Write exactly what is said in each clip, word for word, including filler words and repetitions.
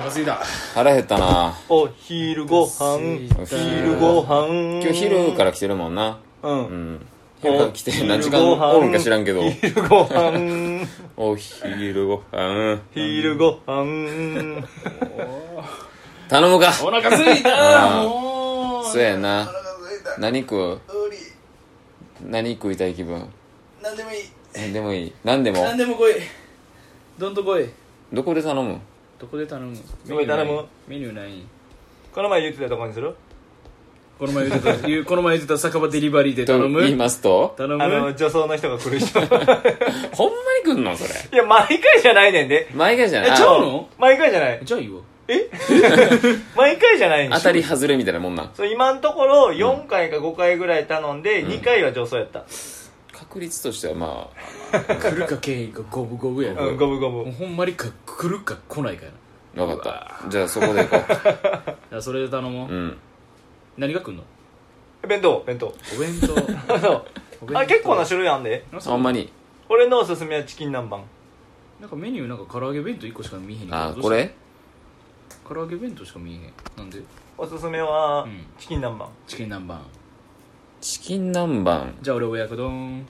腹すいた。 腹減ったな。 お昼ご飯昼ご飯今日昼から来てるもんな。 うん、 うん、昼から来て何時間おるんか知らんけど昼ご飯お昼ご飯昼ご飯頼むか。 お腹すいたもう。 そうやな。何食う？何食いたい気分？ 何でもいい。 何でもいい。何でも何でも来い。どんと来い。 どこで頼む？ どこで頼む？ どこで頼む？ メニューない。 この前言ってたとこにする？ この前言ってた言うこの前言ってた酒場デリバリーで頼む？ と言いますと頼む？ あの女装の人が来る人ほんまに来んのそれ？ いや毎回じゃないねんで。 毎回じゃない。 えちゃうの？ 毎回じゃない。 じゃあいいわ。 え毎回じゃないんでしょ。 当たり外れみたいなもんなん。 そう今のところよんかいかごかいぐらい頼んで、うん、にかいは女装やった。 確率としてはまあ来るかけんか五分五分やろ、 うん、五分五分。 ほんまにか来るか来ないかやな。分かった。じゃあそこで行こう。 じゃあそれで頼もう、うん、何が来んの？ 弁当弁当お弁当そうあ結構な種類あんで。 ほんまに俺のおすすめはチキン南蛮。 なんかメニューなんか唐揚げ弁当いっこしか見えへんけど。 あこれ唐揚げ弁当しか見えへん。なんで？ おすすめは、うん、チキン南蛮。 チキン南蛮チキン南蛮。 じゃあ俺親子丼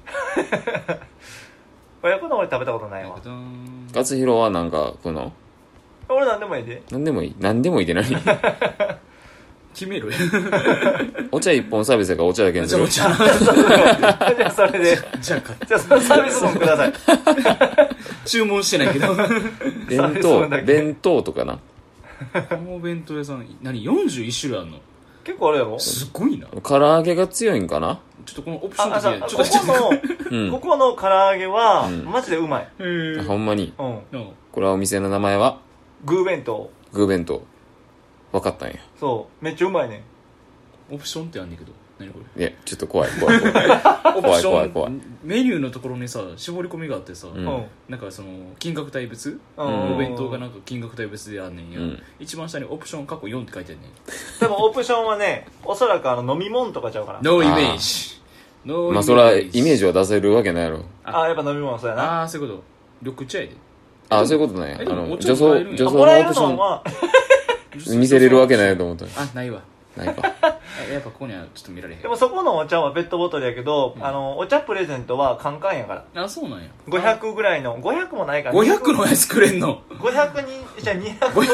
親子丼俺食べたことないわ。 勝弘はなんか食うの？ 俺なんでもいいで。 なんでもいい。なんでもいいって何？ 決めろやお茶一本サービスやからお茶だけにする。 じゃあそれでじゃあじゃあそのサービスもください注文してないけど弁当弁当とかな。 この弁当屋さん何よんじゅういち種類あんの？ 結構あるやろ。 すごいな。 唐揚げが強いんかな。 ちょっとこのオプションだけちょっとここの、うん、ここの唐揚げは、うん、マジでうまい。 へほんまに、 うん、 これはお店の名前はグー弁当。 グー弁当分かったんや。 そうめっちゃうまいね。 オプションってあんねんけど何これ。 いやちょっと怖い怖い怖い怖い怖い怖い。 メニューのところにさ絞り込みがあってさ、うん、なんかその金額帯別、うん、お弁当がなんか金額帯別であんねんや、うん、一番下にオプション過去よんって書いてあるねん。 でもオプションはねおそらくあの飲み物とかちゃうから。 ノーイメージ。 ノーまあそれはイメージは出せるわけないやろ。 ああやっぱ飲み物そうやな。 ああそういうこと。緑茶やで。 ああそういうことね。あの女装女装のオプションは見せれるわけないと思った。 あないわ。 ないかやっぱここにはちょっと見られへん。 でもそこのお茶はペットボトルやけど、うん、あのお茶プレゼントはカンカンやから。 あそうなんや。 ごひゃくぐらいのごひゃくもないからごひゃくのやつくれんの。 ごひゃくにじゃあにひゃくごじゅう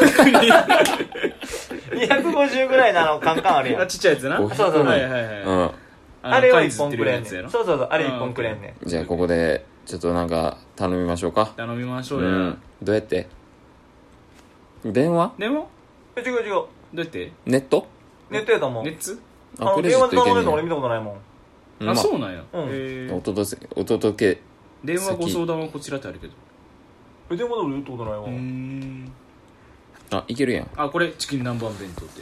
にひゃくごじゅうぐらいのあのカンカンあるやん。 あちっちゃいやつな。 そうそうそう、 はいはいはい、うん、 あれをいっぽんくれんねん。そうそうそうあれいっぽんくれんねん。 じゃあここでちょっとなんか頼みましょうか。 頼みましょうや、うん、 どうやって？電話？ 電話？え違う違う。どうやって？ ネット？ ネットやと思う。 熱？ あの電話で頼めるの俺見たことないもん。 あ、まあ、そうなんや。 うん。 へお届けお届け電話ご相談はこちらってあるけど。 え電話で俺言ったことないわ。 うーん。 あいけるやん。 あこれチキン南蛮弁当って。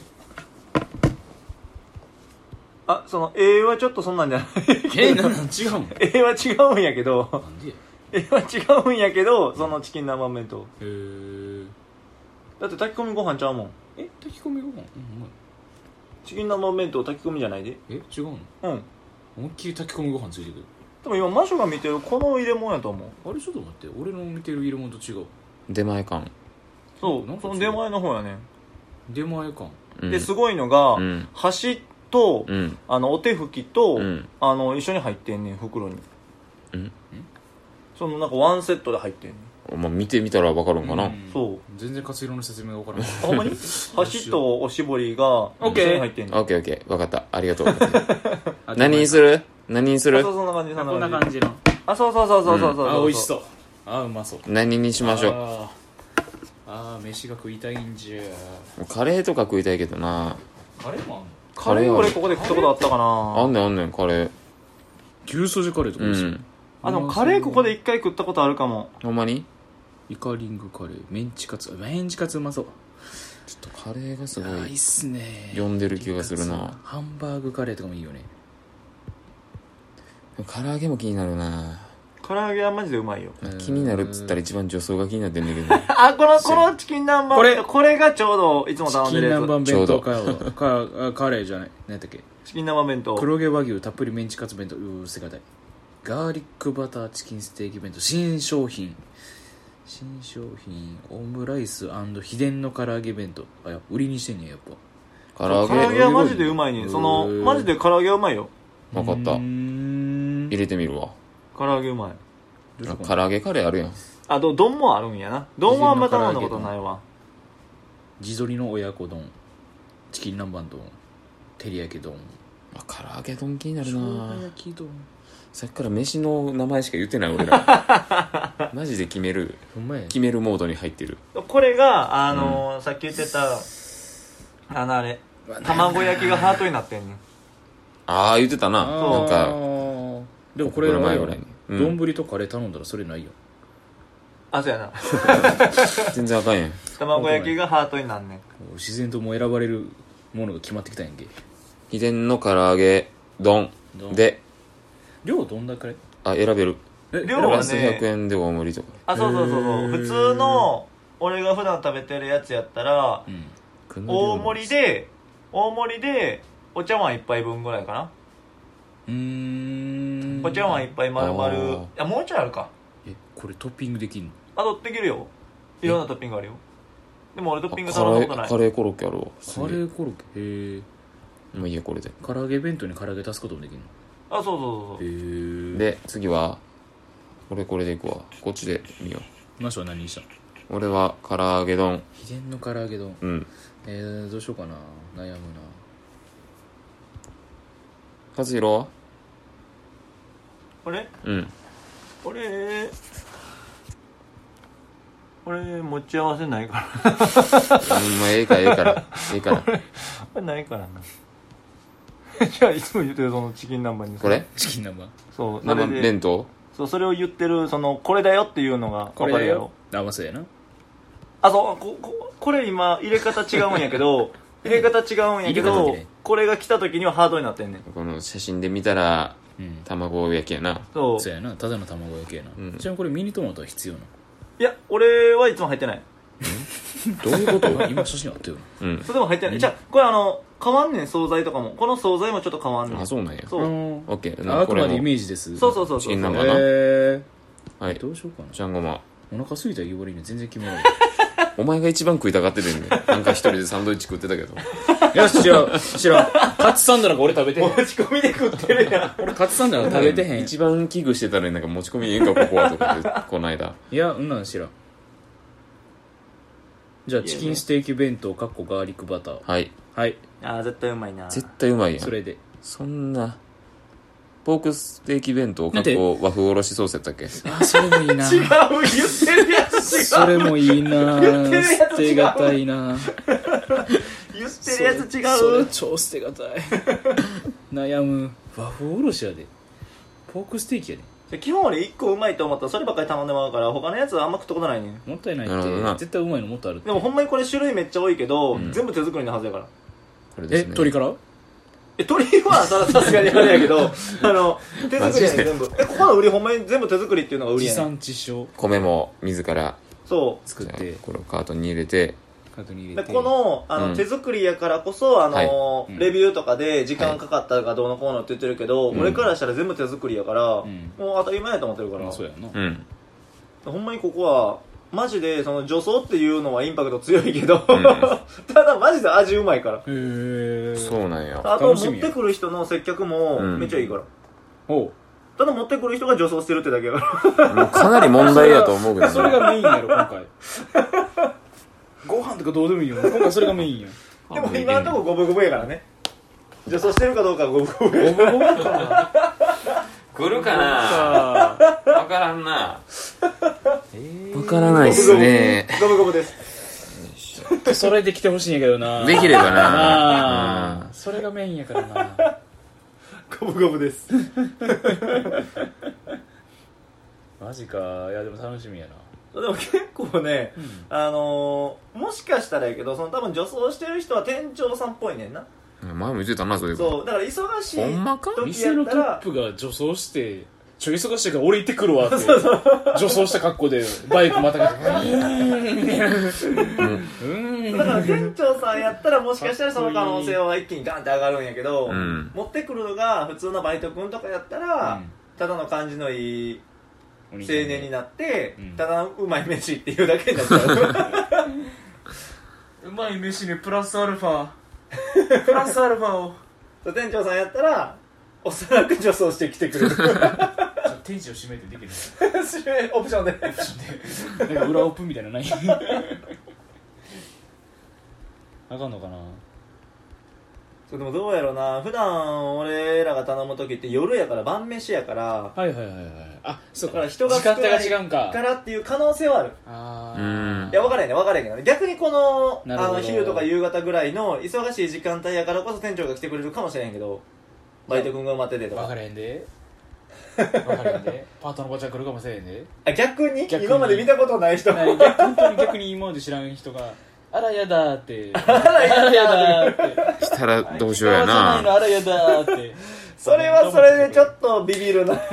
あその A はちょっとそんなんじゃない。 えなんなん違うん？ A は違うんやけど。 なんで ？A は違うんやけどそのチキン南蛮弁当。 へえ。 だって炊き込みご飯ちゃうもん。 え炊き込みご飯？うんうまい。 チキン南蛮弁当炊き込みじゃないで。 え違うの？うん思いっきり炊き込みご飯ついてくる。 でも今マシュが見てるこの入れ物やと思う。 あれちょっと待って俺の見てる入れ物と違う。 出前館。 そうその出前の方やね。 出前館、 うん、ですごいのが、うん、箸と、うん、あのお手拭きと、うん、あの一緒に入ってんねん袋に、うん、そのなんかワンセットで入ってんねん。 まあ、見てみたら分かるんかな、うん、 そう全然勝弘の説明が分からないほんまに箸とおしぼりが一緒に入ってんねん。 オッケーオッケー分かったありがとう何にする何にする。 そうそんな感じそんなこんな感じの。 あそうそうそうそうそうそう、うん、 あ美味しそう。あうまそう。 何にしましょう。 ああ飯が食いたいんじゃ。 カレーとか食いたいけどな。 カレーもあんの？ カレー俺ここで食ったことあったかな。 あんねんあんねんカレー。 牛すじカレーとか美味しい、うん、 あでもカレーここで一回食ったことあるかも。 ほんまに？ イカリングカレーメンチカツメンチカツうまそう。 ちょっとカレーがすごいいいっすね。 呼んでる気がするな。 ハンバーグカレーとかもいいよね。 唐揚げも気になるな。 唐揚げはマジでうまいよ。 気になるっつったら一番女装が気になってんだけどあこのこのチキン南蛮これこれがちょうどいつも頼んでるやつ。 チキン南蛮弁当かカレーじゃない何やったっけ。 チキン南蛮弁当黒毛和牛たっぷりメンチカツ弁当うー捨てがたい。ガーリックバターチキンステーキ弁当新商品新商品オムライス秘伝の唐揚げ弁当。あ、や売りにしてんねや。やっぱ唐揚げ唐揚げはマジでうまいね。そのマジで唐揚げはうまいよ。 分かった。入れてみるわ。 唐揚げうまい。 唐揚げカレーあるやん。 あと丼もあるんやな。丼はあんま頼んだことないわ。 地鶏の親子丼、チキン南蛮丼、照り焼き丼。 あ、唐揚げ丼気になるな。 生姜焼き丼。 さっきから飯の名前しか言ってない俺ら。マジで決める決めるモードに入ってる。 これがあのーうん、さっき言ってたあのあれ卵焼きがハートになってんねん。 ああ言ってたな。なんかでもこれ前ぐらいに丼、うん、とカレー頼んだらそれないよ。 あ、そうやな。 全然あかんやん。 卵焼きがハートになんねん。 自然ともう選ばれるものが決まってきたんやんけ。 秘伝の唐揚げ丼で量どんだけ？ あ、選べる。 量はねひゃくえんで大盛りとか。 あ、そうそうそうそう。普通の俺が普段食べてるやつやったら、うん、大盛りで大盛りでお茶碗一杯分ぐらいかな。 うーん。 お茶碗一杯丸々。いや、もうちょいあるか。 え、これトッピングできんの？ あ、とできるよ。いろんなトッピングあるよ。でも俺トッピング頼んだことない。 カレーコロッケあるわ。 カレーコロッケ。へえ。 もういいや、これで。 唐揚げ弁当に唐揚げ足すこともできるの？ あ、そうそうそうそう。 へえ。 で次は俺これでいくわ。こっちで見よう。マシは何にした？ 俺は唐揚げ丼。 秘伝の唐揚げ丼。 うん。 えー、どうしようかな。悩むな。 和弘は？ これ？ うん。 俺俺持ち合わせないから。 うん、まあええからええからええから。 これないからな。じゃあいつも言ってるそのチキン南蛮に。 これ？ チキン南蛮。 そう。 生弁当？ そう、それを言ってるそのこれだよっていうのが分かるやろ。 あ、まあそうやな。あ、 そう、こここれ今入れ方違うんやけど入れ方違うんやけどこれが来た時にはハードになってんねん。 この写真で見たら、うん、卵焼きやな。 そう。そうやな。ただの卵焼きやな。うん、ちなみにこれミニトマトは必要な？ いや、俺はいつも入ってない。 どういうこと？今写真あったよな。 うん。それでも入ってない。じゃあこれあの変わんねん、惣菜とかも。この惣菜もちょっと変わんねん。 あ、そうなんや。 そう。 オッケー。 あくまでイメージです。 そうそうそうそう。 チキン南蛮な。 へー。はい。 どうしようかな。 ジャンゴマ。 お腹空いたら言われるね。全然決めない。 お前が一番食いたがってるんね。なんか一人でサンドイッチ食ってたけど。 よし、知らん。知らん。カツサンドなんか俺食べてへん。 持ち込みで食ってるやん。 俺カツサンドなんか食べてへん。 一番危惧してたのになんか持ち込みええんか、ここはとかで、この間。 いや、うんなん知らん。じゃあチキンステーキ弁当かっこガーリックバター。 はいはい。 あー絶対うまいな。 絶対うまいやん。 それでそんなポークステーキ弁当かっこ和風おろしソースやったっけ？ あ、それもいいな。 違う、言ってるやつ違う。 それもいいな。捨てがたいな。 言ってるやつ違う。 それ超捨てがたい。悩む。和風おろしやで。ポークステーキやで。 基本俺いっこうまいと思ったらそればっかり頼んでもらうから他のやつはあんま食ったことないねん。 もったいないって絶対うまいのもっとあるって。 でもほんまにこれ種類めっちゃ多いけど、うん、全部手作りのはずやから。 これですね。 え、鶏からえ、鶏はさすがにあれやけどあの手作りやね全部。え、ここの売りほんまに全部手作りっていうのが売りやねん。 地産地消。 米も自らそう作ってこれをカートに入れてカートに入れてでこの、あの、うん、手作りやからこそあの、はい、レビューとかで時間かかったかどうのこうのって言ってるけど、はい、俺からしたら全部手作りやから、うん、もう当たり前やと思ってるから、 うん、そうやな、 うん、 ほんまにここはマジでその女装っていうのはインパクト強いけど、うん、ただマジで味うまいから。へえ。そうなんや。 あと持ってくる人の接客もめっちゃいいから、うん、おうただ持ってくる人が女装してるってだけやからもうかなり問題やと思うけど、ね、 それがメインやろ今回ご飯とかどうでもいいよ今回それがメインや。 でも今のとこ五分五分やからね。女装してるかどうかは五分五分。 五分五分か来るかな分からんな。分からないっすね。 五分五分です。 それで来てほしいんやけどな。 できればな。 なあ、それがメインやからな。 五分五分です。 マジか。いやでも楽しみやな。 でも結構ね、うん、あのー、もしかしたらやけどその多分女装してる人は店長さんっぽいねんな。 前も言ってたな、そういうこと。そうだから忙しい時やったらほんまか店のトップが女装してちょ忙しいから俺行ってくるわって女装した格好でバイクまたがってうんだから店長さんやったらもしかしたらその可能性は一気にガンって上がるんやけど、うん、持ってくるのが普通のバイト君とかやったら、うん、ただの感じのいい青年になって、うん、ただうまい飯っていうだけになっちゃううまい飯にプラスアルファプラスアルファを店長さんやったらおそらく女装してきてくれる店長閉めてできる閉めオプションでオプションでなんか裏オープンみたいなのないあかんのかな。 そうでもどうやろうな、普段俺らが頼む時って夜やから晩飯やから、 はいはいはいはい、あ、そうか、 だから人が少ない時間帯が違うんかからっていう可能性はある。 あーいや分からへんね分からへんけどね、逆にこのあの昼とか夕方ぐらいの忙しい時間帯やからこそ店長が来てくれるかもしれへんけど、バイト君が埋まっててとか分からへんで分からへんでパートの子ちゃん来るかもしれへんで。 あ、逆に今まで見たことない人本当に逆に今まで知らん人があらやだーってあらやだーってしたらどうしようやな、 あらやだーってそれはそれでちょっとビビるな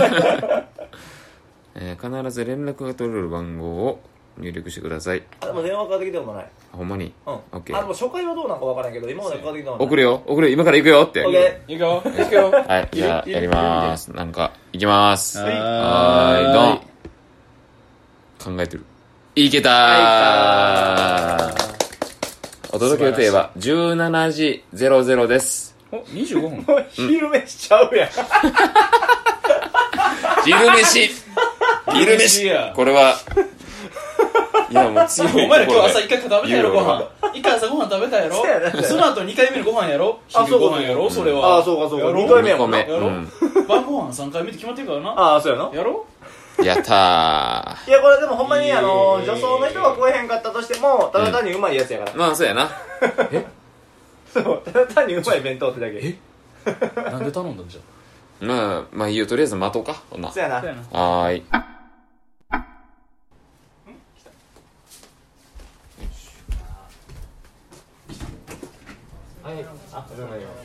えー、必ず連絡が取れる番号を入力してください。 あ、でも電話かかってきたことない。 ほんまに、 うん、 オッケー。 あ、でも初回はどうなんか分からんけど今までかかってきたことない。 送るよ送るよ、今から行くよって。 オッケー、行くよ行くよはい、じゃあやりまーす。なんか行きまーす。 はいはーい、ドン。考えてる。いけたー。お届け予定はじゅうしちじぜろぜろです。 お、にじゅうごふん。 もう昼飯しちゃうやん昼飯昼飯これはいやもう強い。 お前ら今日朝一回食べたやろ、ご飯。一回朝ご飯食べたやろ。その後にかいめのご飯やろ。昼ご飯やろ、それは。 あ、そうかそうか。にかいめやもんな。 やろ。晩ご飯さんかいめって決まってるからな。 ああ、そうやな。 やろ。 やったー。いやこれでもほんまにあの女装の人が食えへんかったとしてもただ単にうまいやつやから。 まあそうやな。 えそう、ただ単にうまい弁当ってだけ。 えなんで頼んだんじゃ。 まあまあいいよ、とりあえず待とうか。ほんな。 そうやな。 はーい。はい、あ、お世話になります。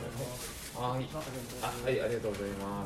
はい、あ、はい、ありがとうございます。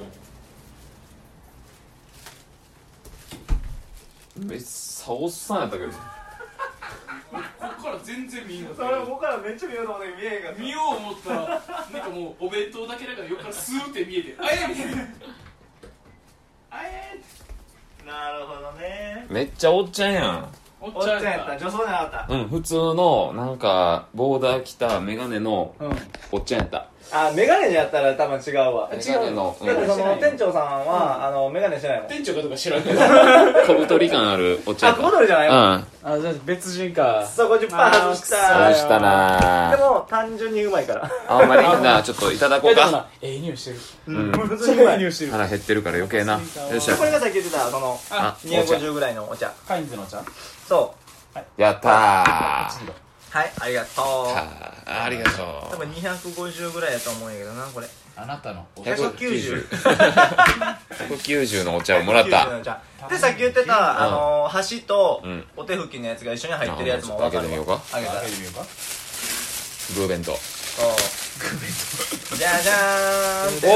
めっさおっさんやったけど。ここから全然見えんかった。 それここからめっちゃ見ようと思って見えへんかった。 見よう思ったらなんかもうお弁当だけだから横からスーって見えて、あえみたいな。あえ。 なるほどね。 めっちゃおっちゃんやん。 おっちゃんやった。女装じゃなかった。 うん、普通のなんかボーダー着たメガネのおっちゃんやった。 あ、メガネやったら多分違うわ。 メガネの、 だってその店長さんはあのメガネしてないの。 店長かどうか知らんけど小太り感あるおっちゃん。 あ、小太りじゃない。 うん。 あ、じゃあ別人か。 そう、ごじゅっパーセント 外した外したな。 でも単純にうまいから。 あ、ほんまにな、ちょっといただこうか。 ええ匂いしてる。 うん、普通にうまい。 腹減ってるから余計な。よっしゃ。 これがさっき言ってたそのにひゃくごじゅうぐらいのお茶。 カインズのお茶。 そう。 やったー。 はい、ありがとう。 ありがとう。 多分にひゃくごじゅうぐらいやと思うんやけどな、これ。 あなたのひゃくきゅうじゅう。 ひゃくきゅうじゅうのお茶をもらった。 で、さっき言ってたあの箸とお手拭きのやつが一緒に入ってるやつも分かるわ。 開けてみようか。 開けたら開けてみようか。 グーベント。 そうグーベント。じゃじゃーんって。 おー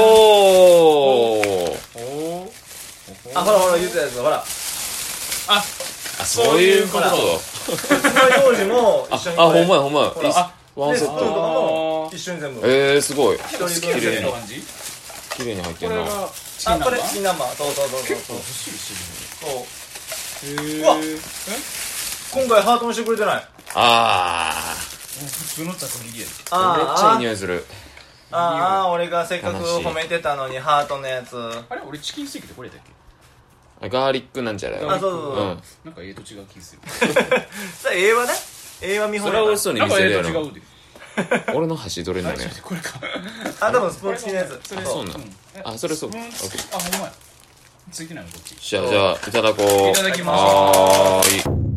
おー。 あ、ほらほら言ってたやつ、ほら。 あ、 そういうこと。 つまようじも一緒に。 あ、ほんまやほんまや。 あ、 ワンセット。 一緒に全部。 えー、すごい。 一人分綺麗に感じ。 綺麗に入ってんな。 あ、これチキン南蛮。そうそうそうそう。 結構ずっしりしてそう。 る。へうわ、今回ハートもしてくれてない。 あー。普通のざく切りやで。 ー。めっちゃいい匂いする。 ああ、俺がせっかく褒めてたのにハートのやつ。 あれ、俺チキンステーキってこれだっけ？ ガーリックなんちゃらよ。 あ、そうそうそう。 なんかええと違う気する。 それ、ええわね。ええわ見本。 それは嘘に見せるやろ。 なんかええと違うで。 俺の箸どれなのよ。 これか。 あ、多分スプーン付きのやつ。 それそうなの。あ、それそう。オッケー。あ、ほんまや。ついてないのこっち。 じゃあ、じゃあ、いただこう。 いただきましょう。 はーい。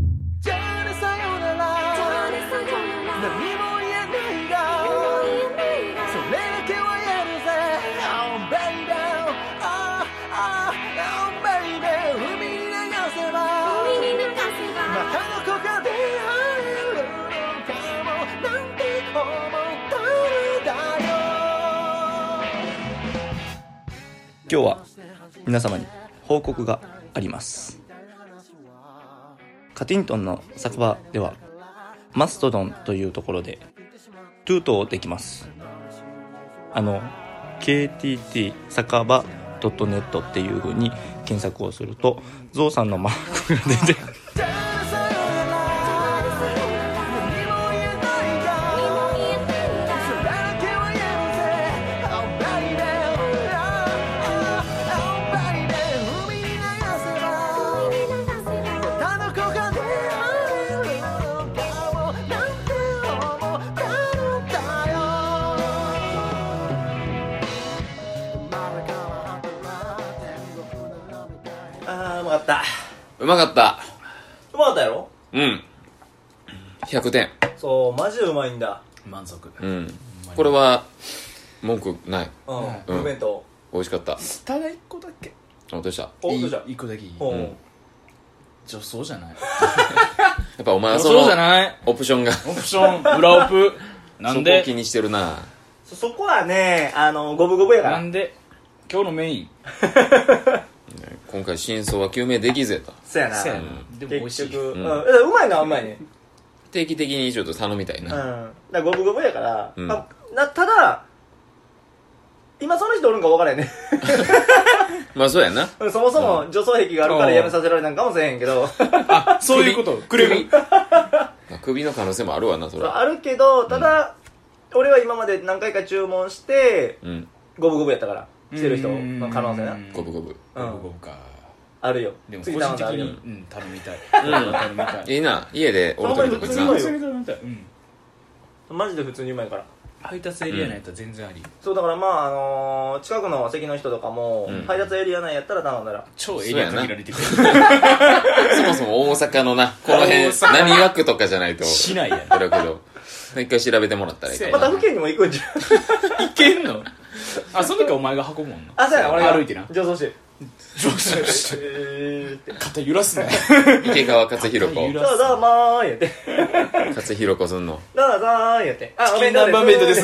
今日は皆様に報告があります。カティントンの酒場ではマストドンというところでトゥートをできます。あの ケーティーティー 酒場ドットネット っていう風に検索をするとゾウさんのマークが出てくるうまかったうまかったうまかったやろ。 うんひゃくてん。 そうマジでうまいんだ。 満足。 うんこれは文句ない。 うんグー弁当美味しかった。 ただ一個だけどうした？ おどうした。 一個だけいい。 うん女装じゃない。 やっぱお前は女その装じゃない。 オプションがオプション裏オプなんそこをで気にしてるな。 そ, そこはねあのゴブゴブやから。 なんで今日のメイン。 今回真相は究明できずやと。 そうやな。 せやな。でも美味しい。 結局、 ううんんうん、うまいのはうまいね。 定期的にちょっと頼みたいうん。 な。 だからゴブゴブやから、 うんあなただ今その人おるんか分からへんね。 まあそうやな。 そもそも女装癖があるからやめさせられたんかもしれへんけど。 あ、そういうこと。くれる。 首の可能性もあるわなそれ。 あるけどただ、俺は今まで何回か注文してうんゴブゴブやったからしてる人の可能性な。 ゴブゴブ。 ゴブゴブか。 あるよ。 でも個次人的頼んだらあるよにうん頼みたい。 うん頼みたい。 いいな家でおるときとかになほんまに普通にうまいよ普通に頼みたい。うん。 マジで普通にうまいから。 配達エリアなんやったら全然あり。 そうだからまああのー、近くの席の人とかも、 うん配達エリア内やったら頼んだら超エリア限られてくる。 そもそも大阪のなこの辺大阪何枠とかじゃないと市内やね。 あれだけど一回調べてもらったらいいかまな。 た府県にも行くんじゃん。 いけんの？あ、その時はお前が運ぶもんな。 あそうやな俺が歩いてな。 上層して上手にしてえーって肩揺らすね。 池川勝弘子肩揺らどうぞまーんやって勝弘子すんのどうぞーんやってあチキン南蛮弁当です。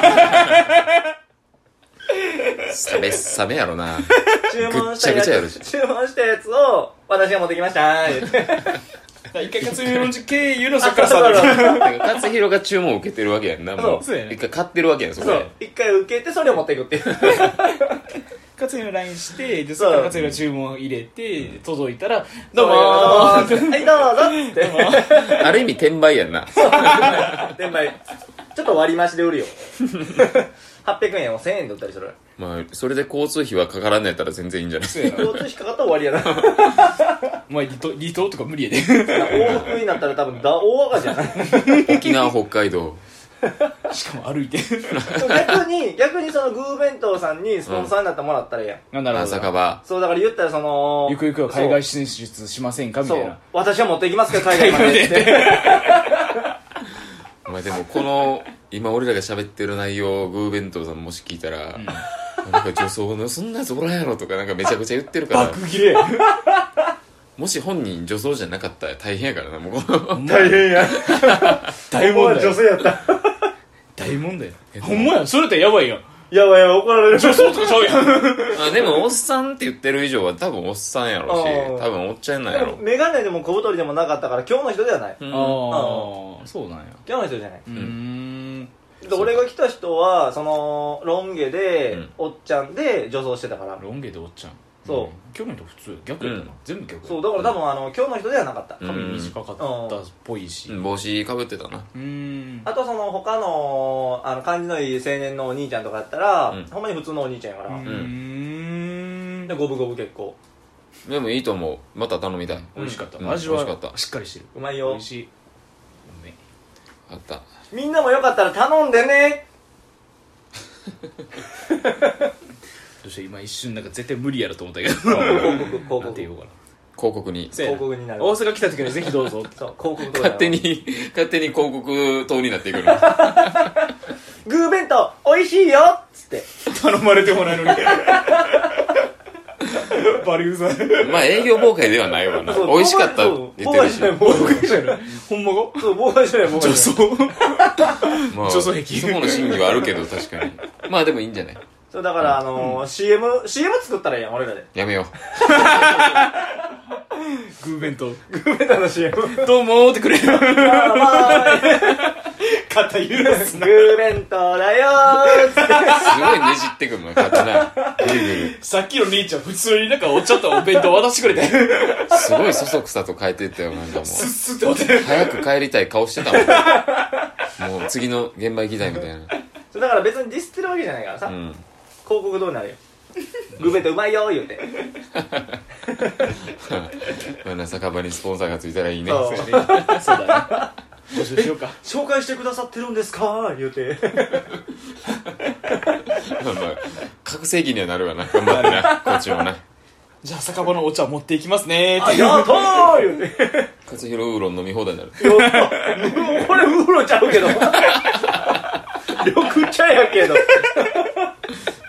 サメサメやろな。 注文ぐっちしたやゃぐちゃやるしつ注文したやつを私が持ってきましたー言って一回勝弘の経由のそっからさあそうそうそうなんか勝弘が注文を受けてるわけやんな。もうそうやね一回買ってるわけやんそこそうで。 一回受けてそれを持っていくっていう勝弘の ライン してでそっから勝弘の注文を入れて届いたらどうもはいーどうぞってある意味転売やんな。 転売ちょっと割り増しで売るよはっぴゃくえんをせんえんで売ったりするまあそれで交通費はかからんのやったら全然いいんじゃない。 そうやな交通費かかったら終わりやなお前離島離島とか無理やで。 往復になったら多分だ大赤じゃない沖縄北海道しかも歩いて。 逆に逆にそのグー弁当さんにスポンサーになってもらったらいいやん、 あ、なるほど。 酒場そうだから言ったらそのゆくゆくは海外進出しませんかみそうたいな。 私は持っていきますから海外までってお前でもこの今俺らが喋ってる内容をグー弁当さんもし聞いたら、なんか女装のそんなやつおらんやろとかなんかめちゃくちゃ言ってるから爆切れ。 もし本人女装じゃなかったら大変やからなもう大変や大問題。 女性やった大問題。ほんまや、それってやばいやん。 やばいやばい怒られる女装とかちゃうやん。 あでもおっさんって言ってる以上は多分おっさんやろしあー多分おっちゃんなんやろ。 メガネでも小太りでもなかったから今日の人ではない、 うんああ、そうなんや。 今日の人じゃない、 うーん。 で俺が来た人はそのロン毛で、 うんおっちゃんで女装してたからロン毛でおっちゃん。 そうん今日の人普通逆やったな、 うん全部逆。 そうだから多分あの今日の人ではなかった、 うん髪短かったっぽいし。 帽子かぶってたな。 うーん。 あとその他のあの感じのいい青年のお兄ちゃんとかやったら、 うんほんまに普通のお兄ちゃんやから、 うーん。 で五分五分結構でもいいと思う。また頼みたい。 美味しかった。 うん味は美味しかったしっかりしてる。 うまいよ美味しい。うめえあった。 みんなもよかったら頼んでねそして今一瞬なんか絶対無理やろと思ったけど。 広告広なん告て言おうかな。 広告にそうやな広告になる大阪来た時にぜひどうぞ。 そう広告とか勝手に勝手に広告塔になっていくの。 グー弁当美味しいよっつって頼まれてもないのに。バリウザ。 まあ営業妨害ではないわな。 そう美味しかったって言ってるし。 妨害じゃないほんまごそう妨害じゃない妨害女じゃない装。 まあ、 女装癖そこの真偽はあるけど確かに。まあでもいいんじゃない。 そうだからあのー シーエム シーエム 作ったらいいやん俺らでやめよグー弁当。 グー弁当の シーエムどうもーってくれる。 あーまあ肩許すな。 グー弁当だよーってすごいねじってくるの肩なぐるぐる。 さっきの兄ちゃん普通になんかお茶とお弁当渡してくれてすごいそそくさと変えてったよ。なんかもうスッスッって思って早く帰りたい顔してたもん。もう次の現場行きたいみたいな。 だから別にディスってるわけじゃないからさ、 うん、 広告どうなるよ。グー弁当うまいよー言うてまあな、酒場にスポンサーがついたらいいね。 そうそうだね。募集しようか。 紹介してくださってるんですかー言うてまあまあ覚醒器にはなるわな。頑張ってなこっちもな。 じゃあ酒場のお茶持っていきますねーって。 あやったー言うて勝弘ウーロン飲み放題になる。 やったこれウーロンちゃうけど緑茶やけど